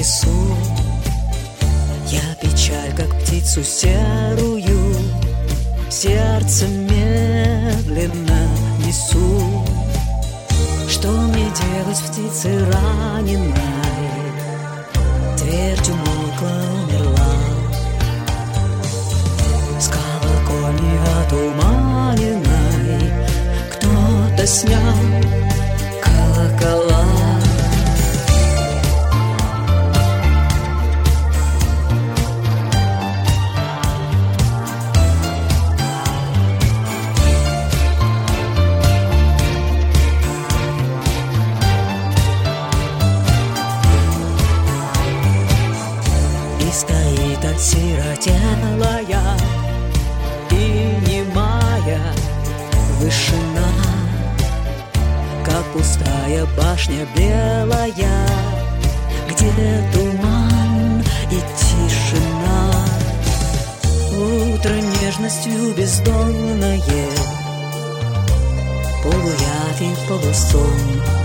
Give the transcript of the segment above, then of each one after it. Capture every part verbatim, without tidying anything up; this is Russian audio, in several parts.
несу. Я печаль, как птицу серую, сердце медленно несу. Что мне делать, птицы раненой? Твердь умолкла, умерла. С колокольни отуманенной кто-то снял колокола. И стоит отсиротелая и немая вышина, как пустая башня белая, где туман и тишина. Утро нежностью бездонное, полуявь и полусон,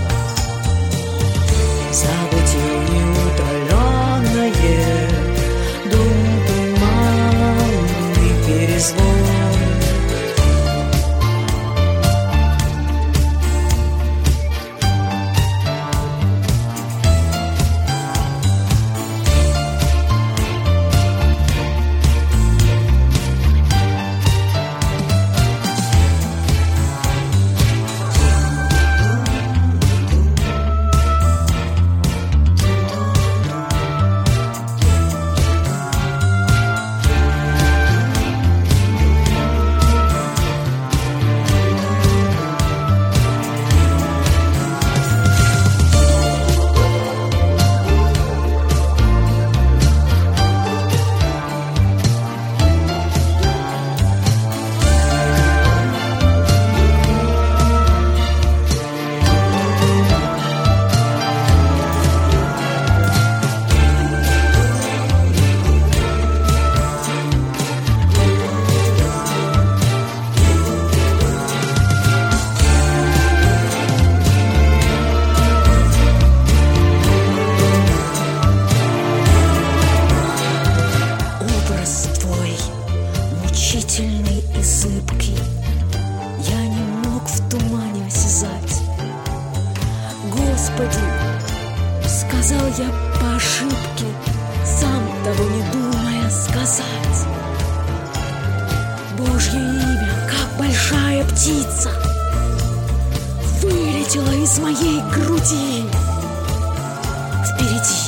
забытье неутоленное, дум туманный перезвон. Мучительный и зыбкий, я не мог в тумане осязать. Господи, сказал я по ошибке, сам того не думая сказать. Божье имя, как большая птица, вылетело из моей груди. Впереди